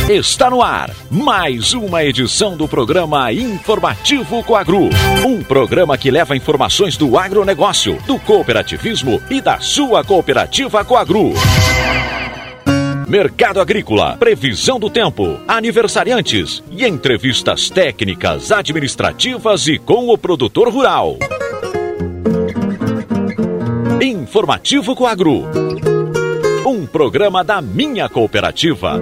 Está no ar mais uma edição do programa Informativo Coagro. Um programa que leva informações do agronegócio, do cooperativismo e da sua cooperativa Coagro. Mercado agrícola, previsão do tempo, aniversariantes e entrevistas técnicas, administrativas e com o produtor rural. Informativo Coagro. Um programa da minha cooperativa.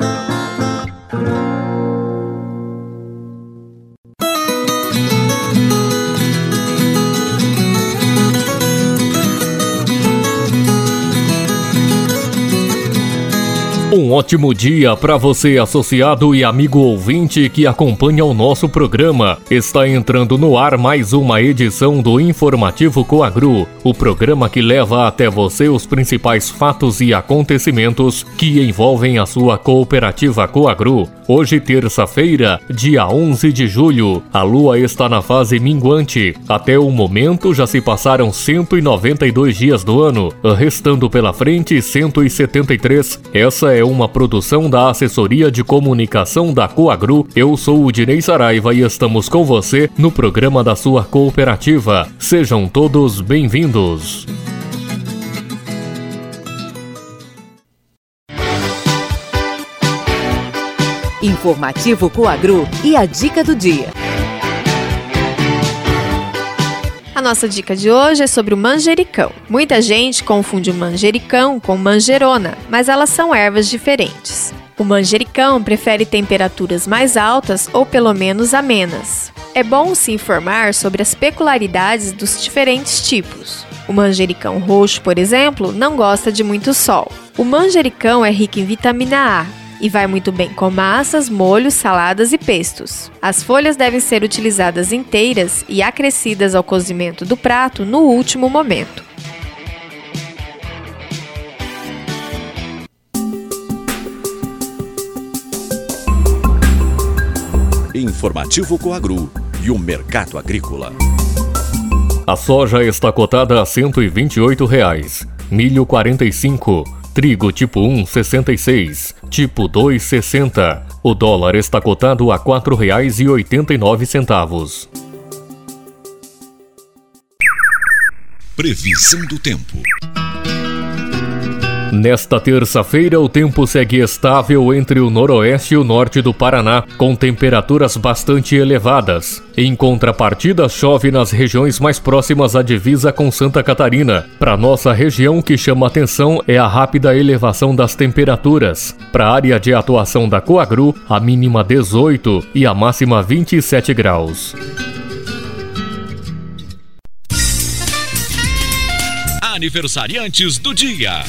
Um ótimo dia para você, associado e amigo ouvinte que acompanha o nosso programa. Está entrando no ar mais uma edição do Informativo Coagro, o programa que leva até você os principais fatos e acontecimentos que envolvem a sua cooperativa Coagro. Hoje, terça-feira, dia 11 de julho, a lua está na fase minguante. Até o momento já se passaram 192 dias do ano, restando pela frente 173. Essa é uma produção da Assessoria de Comunicação da Coagro. Eu sou o Dinei Saraiva e estamos com você no programa da sua cooperativa. Sejam todos bem-vindos. Informativo Coagro e a dica do dia. A nossa dica de hoje é sobre o manjericão. Muita gente confunde o manjericão com manjerona, mas elas são ervas diferentes. O manjericão prefere temperaturas mais altas ou pelo menos amenas. É bom se informar sobre as peculiaridades dos diferentes tipos. O manjericão roxo, por exemplo, não gosta de muito sol. O manjericão é rico em vitamina A e vai muito bem com massas, molhos, saladas e pestos. As folhas devem ser utilizadas inteiras e acrescidas ao cozimento do prato no último momento. Informativo Coagro e o mercado agrícola. A soja está cotada a R$ 128, milho 45, trigo tipo 1, 66, tipo 2, 60. O dólar está cotado a R$ 4,89. Previsão do tempo. Nesta terça-feira, o tempo segue estável entre o noroeste e o norte do Paraná, com temperaturas bastante elevadas. Em contrapartida, chove nas regiões mais próximas à divisa com Santa Catarina. Para nossa região, o que chama atenção é a rápida elevação das temperaturas. Para a área de atuação da Coagro, a mínima 18 e a máxima 27 graus. Aniversariantes do dia.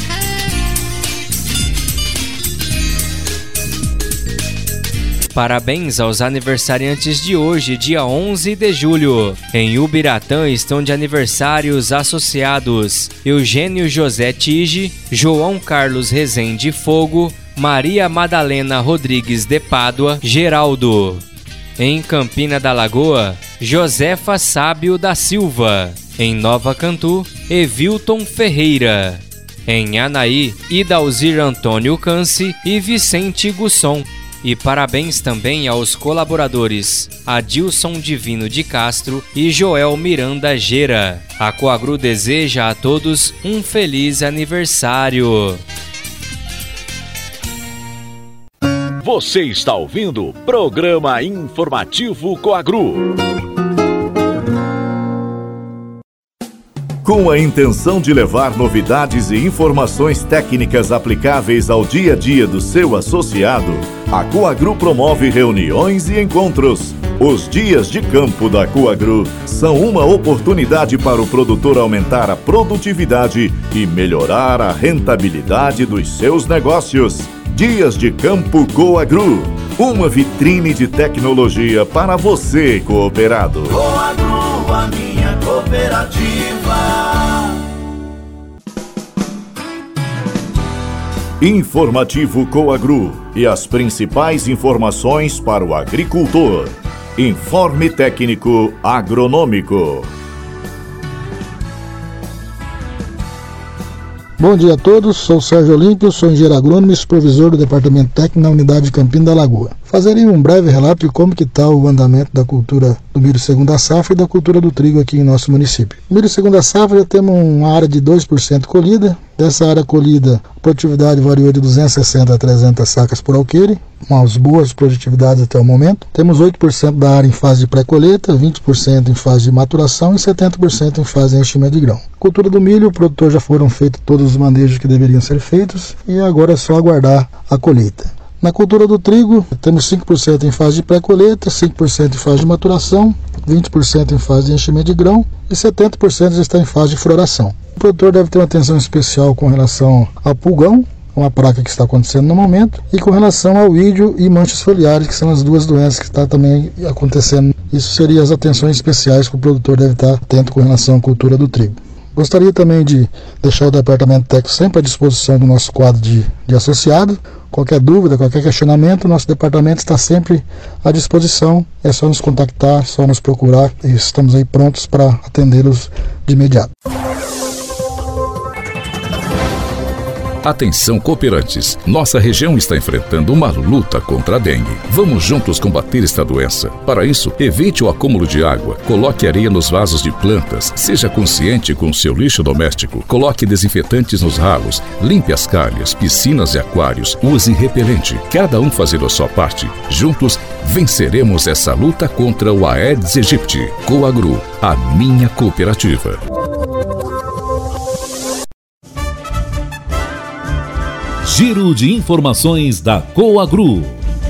Parabéns aos aniversariantes de hoje, dia 11 de julho. Em Ubiratã estão de aniversários associados Eugênio José Tige, João Carlos Rezende Fogo, Maria Madalena Rodrigues de Pádua, Geraldo. Em Campina da Lagoa, Josefa Sábio da Silva. Em Nova Cantu, Evilton Ferreira. Em Anaí, Idalzir Antônio Canci e Vicente Gusson. E parabéns também aos colaboradores Adilson Divino de Castro e Joel Miranda Gera. A Coagro deseja a todos um feliz aniversário. Você está ouvindo o programa Informativo Coagro. Com a intenção de levar novidades e informações técnicas aplicáveis ao dia a dia do seu associado, a Coagro promove reuniões e encontros. Os dias de campo da Coagro são uma oportunidade para o produtor aumentar a produtividade e melhorar a rentabilidade dos seus negócios. Dias de Campo Coagro, uma vitrine de tecnologia para você, cooperado. Coagro, a minha cooperativa. Informativo Coagro e as principais informações para o agricultor. Informe técnico agronômico. Bom dia a todos, sou o Sérgio Olímpio, sou engenheiro agrônomo e supervisor do Departamento Técnico na Unidade de Campina da Lagoa. Fazerei um breve relato de como que está o andamento da cultura do milho segunda safra e da cultura do trigo aqui em nosso município. O milho segunda safra já temos uma área de 2% colhida. Dessa área colhida, a produtividade variou de 260 a 300 sacas por alqueire, umas boas produtividades até o momento. Temos 8% da área em fase de pré-colheita, 20% em fase de maturação e 70% em fase de enchimento de grão. Cultura do milho, o produtor já foram feitos todos os manejos que deveriam ser feitos e agora é só aguardar a colheita. Na cultura do trigo, temos 5% em fase de pré-colheita, 5% em fase de maturação, 20% em fase de enchimento de grão e 70% já está em fase de floração. O produtor deve ter uma atenção especial com relação ao pulgão, uma praga que está acontecendo no momento, e com relação ao ídio e manchas foliares, que são as duas doenças que estão também acontecendo. Isso seriam as atenções especiais que o produtor deve estar atento com relação à cultura do trigo. Gostaria também de deixar o Departamento Técnico sempre à disposição do nosso quadro de associado. Qualquer dúvida, qualquer questionamento, nosso departamento está sempre à disposição. É só nos contactar, é só nos procurar e estamos aí prontos para atendê-los de imediato. Atenção cooperantes, nossa região está enfrentando uma luta contra a dengue. Vamos juntos combater esta doença. Para isso, evite o acúmulo de água, coloque areia nos vasos de plantas, seja consciente com o seu lixo doméstico, coloque desinfetantes nos ralos, limpe as calhas, piscinas e aquários, use repelente. Cada um fazendo a sua parte. Juntos, venceremos essa luta contra o Aedes aegypti. Coagru, a minha cooperativa. Giro de informações da Coagru.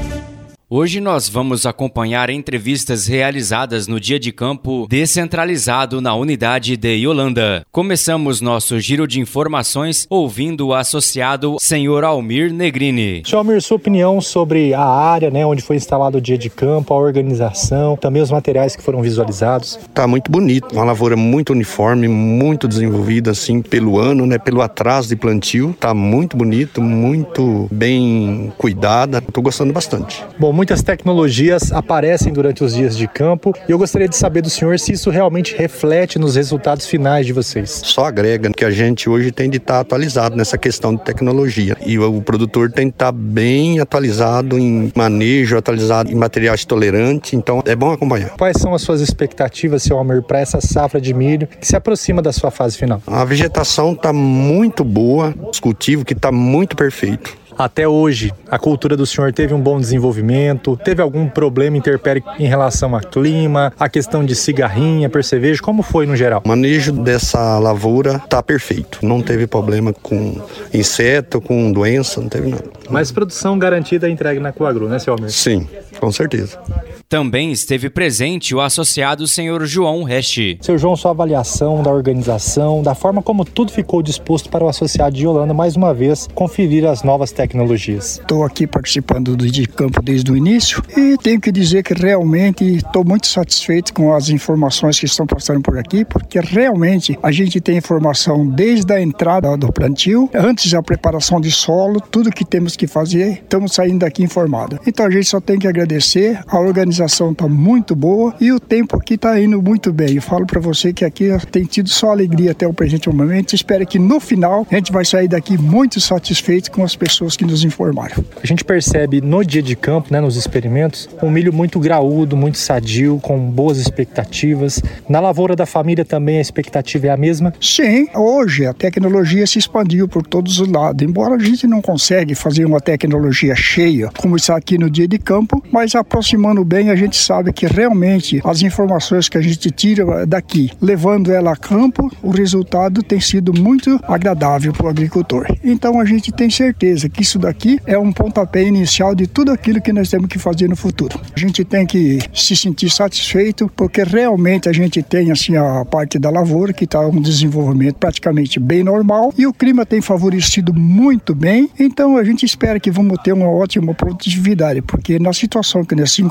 Hoje nós vamos acompanhar entrevistas realizadas no dia de campo descentralizado na unidade de Yolanda. Começamos nosso giro de informações ouvindo o associado Senhor Almir Negrini. Senhor Almir, sua opinião sobre a área, onde foi instalado o dia de campo, a organização, também os materiais que foram visualizados. Tá muito bonito, uma lavoura muito uniforme, muito desenvolvida assim pelo ano, pelo atraso de plantio. Tá muito bonito, muito bem cuidada. Tô gostando bastante. Bom, muitas tecnologias aparecem durante os dias de campo e eu gostaria de saber do senhor se isso realmente reflete nos resultados finais de vocês. Só agrega que a gente hoje tem de estar atualizado nessa questão de tecnologia e o produtor tem de estar bem atualizado em manejo, atualizado em materiais tolerantes, então é bom acompanhar. Quais são as suas expectativas, senhor Almir, para essa safra de milho que se aproxima da sua fase final? A vegetação está muito boa, os cultivos que está muito perfeito. Até hoje, a cultura do senhor teve um bom desenvolvimento? Teve algum problema interfere em relação a clima, a questão de cigarrinha, percevejo? Como foi no geral? O manejo dessa lavoura está perfeito. Não teve problema com inseto, com doença, não teve nada. Mas produção garantida e entregue na Coagru, né, senhor Almir? Sim, com certeza. Também esteve presente o associado senhor João Reste. Seu João, sua avaliação da organização, da forma como tudo ficou disposto para o associado de Yolanda, mais uma vez, conferir as novas tecnologias. Estou aqui participando do dia de campo desde o início e tenho que dizer que realmente estou muito satisfeito com as informações que estão passando por aqui, porque realmente a gente tem informação desde a entrada do plantio, antes da preparação de solo, tudo que temos que fazer, estamos saindo daqui informados. Então a gente só tem que agradecer, a organização está muito boa e o tempo aqui está indo muito bem. Eu falo para você que aqui tem tido só alegria até o presente momento. Espero que no final a gente vai sair daqui muito satisfeito com as pessoas que nos informaram. A gente percebe no dia de campo, nos experimentos, um milho muito graúdo, muito sadio, com boas expectativas. Na lavoura da família também a expectativa é a mesma? Sim, hoje a tecnologia se expandiu por todos os lados. Embora a gente não consegue fazer uma tecnologia cheia, como está aqui no dia de campo, mas aproximando bem, a gente sabe que realmente as informações que a gente tira daqui, levando ela a campo, o resultado tem sido muito agradável para o agricultor. Então a gente tem certeza que isso daqui é um pontapé inicial de tudo aquilo que nós temos que fazer no futuro. A gente tem que se sentir satisfeito, porque realmente a gente tem assim a parte da lavoura que está um desenvolvimento praticamente bem normal e o clima tem favorecido muito bem, então a gente espera que vamos ter uma ótima produtividade, porque na situação que nós se encontramos no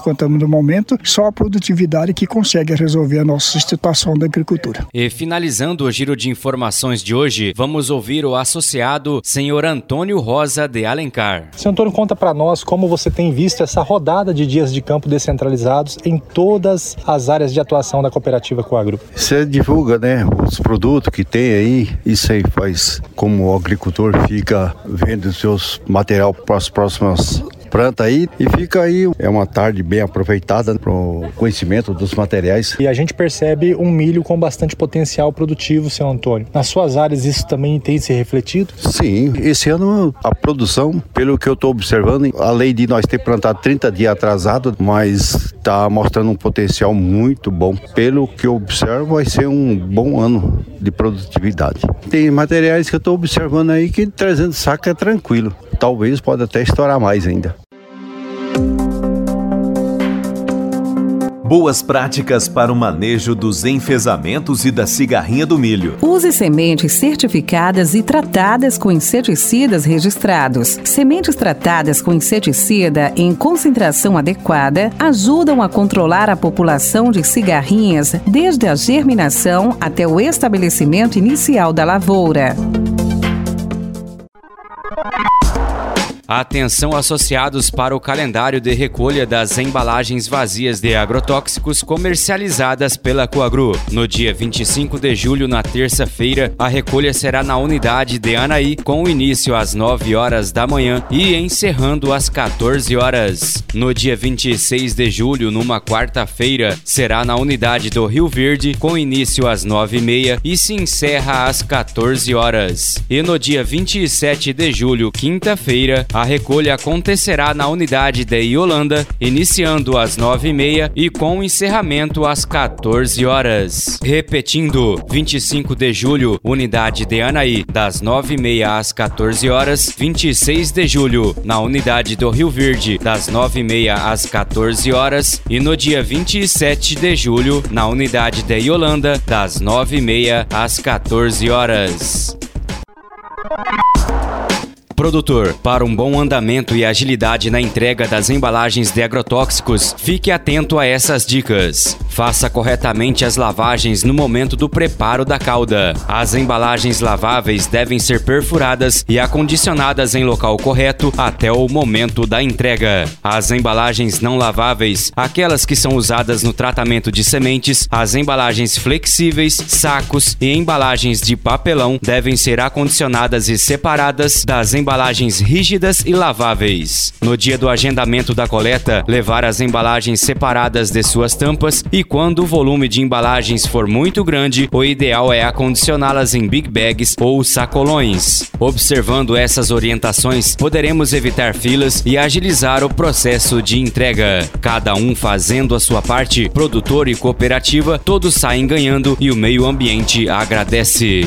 momento, só a produtividade que consegue resolver a nossa situação da agricultura. E finalizando o giro de informações de hoje, vamos ouvir o associado senhor Antônio Rosa de Alencar. Senhor Antônio, conta para nós como você tem visto essa rodada de dias de campo descentralizados em todas as áreas de atuação da cooperativa Coagro. Você divulga, né, os produtos que tem aí, isso aí faz como o agricultor fica vendo os seus material para as próximas planta aí e fica aí, é uma tarde bem aproveitada para o conhecimento dos materiais. E a gente percebe um milho com bastante potencial produtivo, senhor Antônio. Nas suas áreas isso também tem se refletido? Sim, esse ano a produção, pelo que eu estou observando, além de nós ter plantado 30 dias atrasado, mas está mostrando um potencial muito bom. Pelo que eu observo, vai ser um bom ano de produtividade. Tem materiais que eu estou observando aí que 300 sacos é tranquilo. Talvez pode até estourar mais ainda. Boas práticas para o manejo dos enfesamentos e da cigarrinha do milho. Use sementes certificadas e tratadas com inseticidas registrados. Sementes tratadas com inseticida em concentração adequada ajudam a controlar a população de cigarrinhas desde a germinação até o estabelecimento inicial da lavoura. Atenção associados para o calendário de recolha das embalagens vazias de agrotóxicos comercializadas pela Coagro. No dia 25 de julho, na terça-feira, a recolha será na unidade de Anaí, com início às 9 horas da manhã e encerrando às 14 horas. No dia 26 de julho, numa quarta-feira, será na unidade do Rio Verde, com início às 9h30 e se encerra às 14 horas. E no dia 27 de julho, quinta-feira, a recolha acontecerá na unidade de Iolanda, iniciando às 9h30 e com encerramento às 14 horas. Repetindo, 25 de julho, unidade de Anaí, das 9h30 às 14 horas. 26 de julho, na unidade do Rio Verde, das 9h30 às 14 horas. E no dia 27 de julho, na unidade de Iolanda, das 9h30 às 14 horas. Produtor, para um bom andamento e agilidade na entrega das embalagens de agrotóxicos, fique atento a essas dicas. Faça corretamente as lavagens no momento do preparo da calda. As embalagens laváveis devem ser perfuradas e acondicionadas em local correto até o momento da entrega. As embalagens não laváveis, aquelas que são usadas no tratamento de sementes, as embalagens flexíveis, sacos e embalagens de papelão devem ser acondicionadas e separadas das embalagens rígidas e laváveis. No dia do agendamento da coleta, levar as embalagens separadas de suas tampas e quando o volume de embalagens for muito grande, o ideal é acondicioná-las em big bags ou sacolões. Observando essas orientações, poderemos evitar filas e agilizar o processo de entrega. Cada um fazendo a sua parte, produtor e cooperativa, todos saem ganhando e o meio ambiente agradece.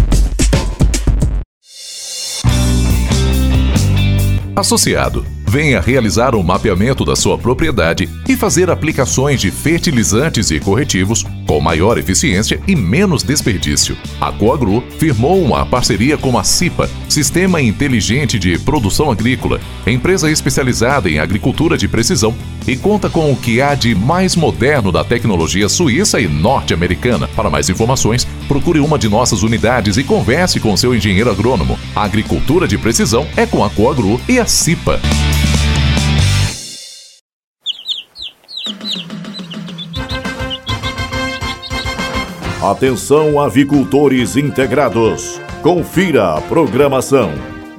Associado, venha realizar um mapeamento da sua propriedade e fazer aplicações de fertilizantes e corretivos com maior eficiência e menos desperdício. A Coagro firmou uma parceria com a CIPA, Sistema Inteligente de Produção Agrícola, empresa especializada em agricultura de precisão, e conta com o que há de mais moderno da tecnologia suíça e norte-americana. Para mais informações, procure uma de nossas unidades e converse com seu engenheiro agrônomo. A agricultura de precisão é com a Coagro e a CIPA. Atenção, avicultores integrados. Confira a programação.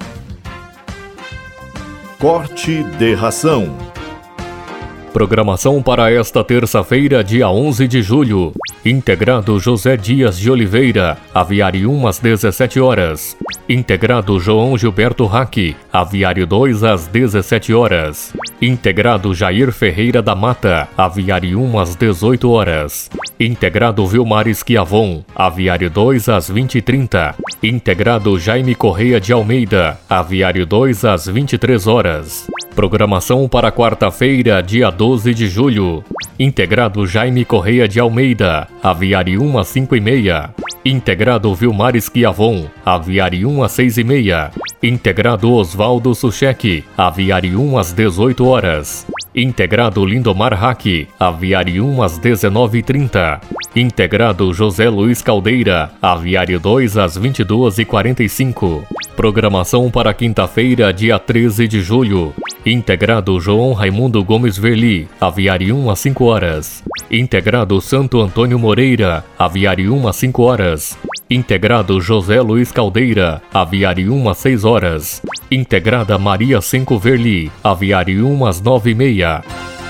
Corte de ração. Programação para esta terça-feira, dia 11 de julho. Integrado José Dias de Oliveira, aviário 1 às 17 horas. Integrado João Gilberto Raque, aviário 2 às 17 horas. Integrado Jair Ferreira da Mata, aviário 1 às 18 horas. Integrado Vilmar Esquiavon, aviário 2 às 20h30. Integrado Jaime Correia de Almeida, aviário 2 às 23 horas. Programação para quarta-feira, dia 12 de julho. Integrado Jaime Correia de Almeida, aviário 1 às 5h30. Integrado Vilmar Esquiavon, aviário 1 às 6h30. Integrado Oswaldo Suchek, Aviário 1 às 18 horas. Integrado Lindomar Hack, Aviário 1 às 19h30. Integrado José Luiz Caldeira, Aviário 2 às 22h45. Programação para quinta-feira, dia 13 de julho. Integrado João Raimundo Gomes Verli, Aviário 1 às 5 horas. Integrado Santo Antônio Moreira, Aviário 1 às 5 horas. Integrado José Luiz Caldeira, Aviário 1 às 6 horas. Integrada Maria Senco Verli, Aviário 1 às 9h30.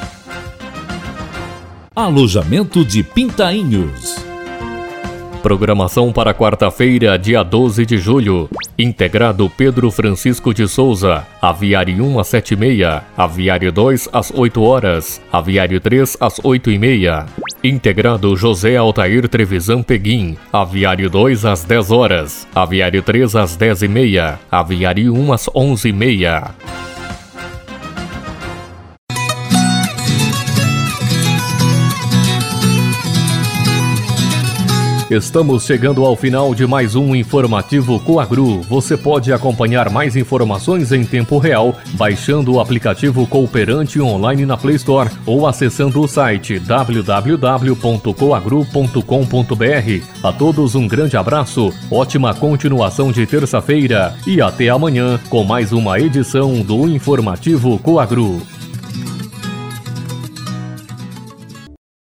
Alojamento de Pintainhos. Programação para quarta-feira, dia 12 de julho. Integrado Pedro Francisco de Souza, Aviário 1 às 7h30, Aviário 2 às 8 horas, Aviário 3 às 8h30. Integrado José Altair Trevisan Peguim, Aviário 2 às 10 horas, Aviário 3 às 10h30, Aviário 1 às 11h30. Estamos chegando ao final de mais um Informativo Coagru. Você pode acompanhar mais informações em tempo real baixando o aplicativo Cooperante online na Play Store ou acessando o site www.coagru.com.br. A todos um grande abraço, ótima continuação de terça-feira e até amanhã com mais uma edição do Informativo Coagru.